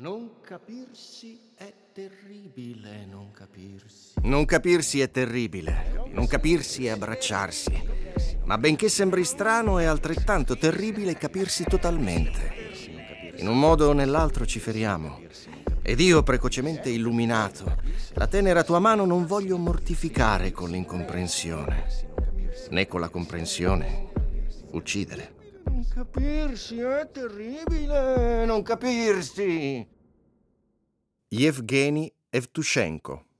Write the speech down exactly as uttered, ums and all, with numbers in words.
Non capirsi è terribile, non capirsi. Non capirsi è terribile, non capirsi è abbracciarsi. Ma benché sembri strano, è altrettanto terribile capirsi totalmente. In un modo o nell'altro ci feriamo. Ed io, precocemente illuminato, la tenera tua mano non voglio mortificare con l'incomprensione, né con la comprensione uccidere. Non capirsi è terribile, non capirsi. Yevgeny Evtushenko.